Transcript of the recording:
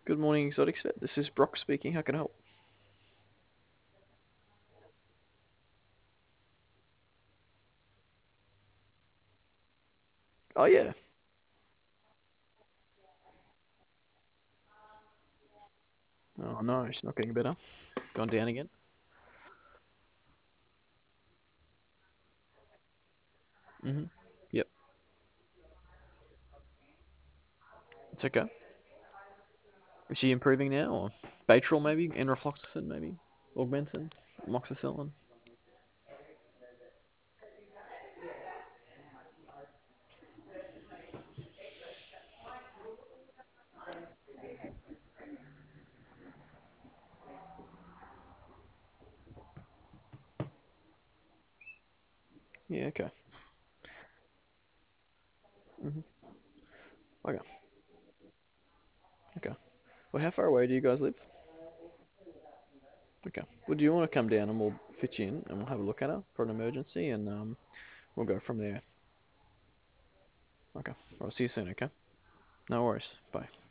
Good morning, Exotic Vet. This is Brock speaking. How can I help? Oh, yeah. Oh, no, it's not getting better. Gone down again. Mm-hmm. Yep. It's okay. Is she improving now? Or Baytril, maybe? Enrofloxacin, maybe? Augmentin? Amoxicillin? Yeah, okay. Mm-hmm. Okay. Okay. Well, how far away do you guys live? Okay. Well, do you want to come down and we'll fit you in and we'll have a look at her for an emergency and we'll go from there. Okay. I'll see you soon, okay? No worries. Bye.